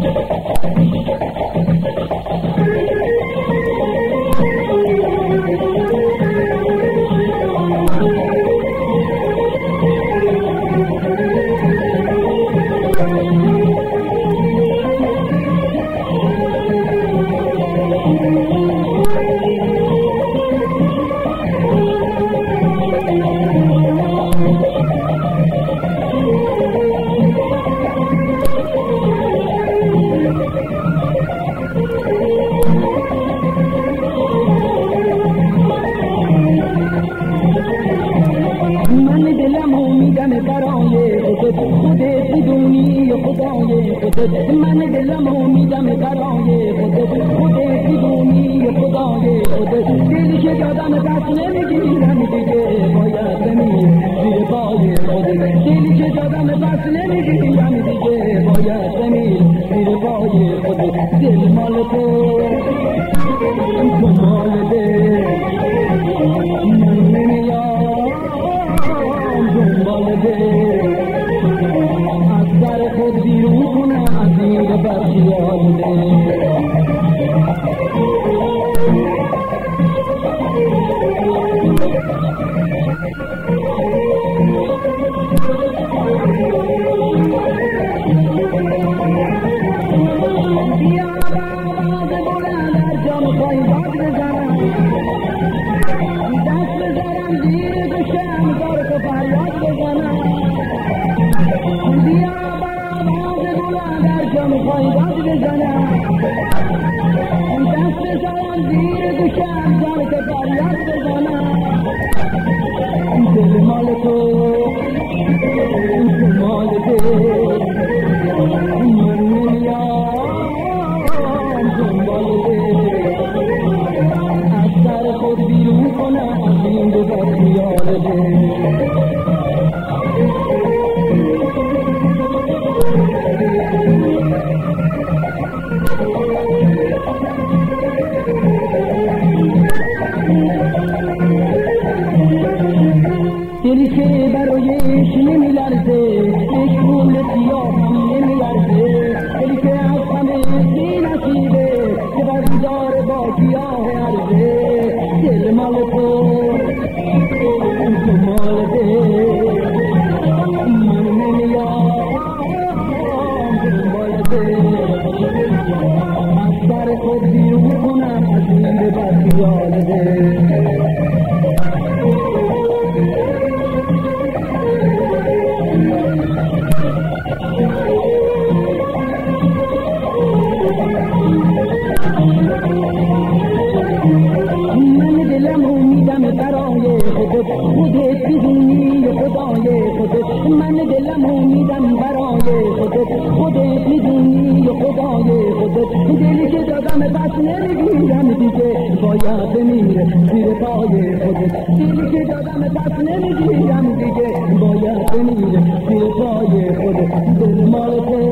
من دلم امیدم برای خودت بدونی خدای خودت دلی که دادم دست نمیگیرم دیگه باید بمیر زیر پای خودت دلی که دادم دست نمیگیرم دیگه باید بمیر زیر پای خودت دل مال تو مال دل من نمیام دنبال دل از سر خود بیرون کنم از این بخیال بیا آواز بلند در جام پای باد بزنم دست بزنم زیر گوشم زار تو فریاد بزنم بیا آواز بلند در جام پای باد بزنم دست بزنم زیر گوشم زار تو فریاد بزنم دل مال تو مال دل من نمیام دنبال دل از سر خود بیرون کنم از این دو خیال دل دلی که برایش نمیلرزه اشکول سیاهم نمیلرزه دلی که از همه بی نصیبه که بردار با گیاه عرضه دل مال تو مال دل من نمیام دنبال دل از سر خود بیرون کنم از این به خیال دل خودت بدونی خدای خودت من دلم امیدم برای خودت میدونی خدای خودت دلی که دادم بس نمیگیرم دیگه باید بمیره زیر پای خودت دلی که دادم بس نمیگیرم دیگه باید بمیره زیر پای خودت دل مال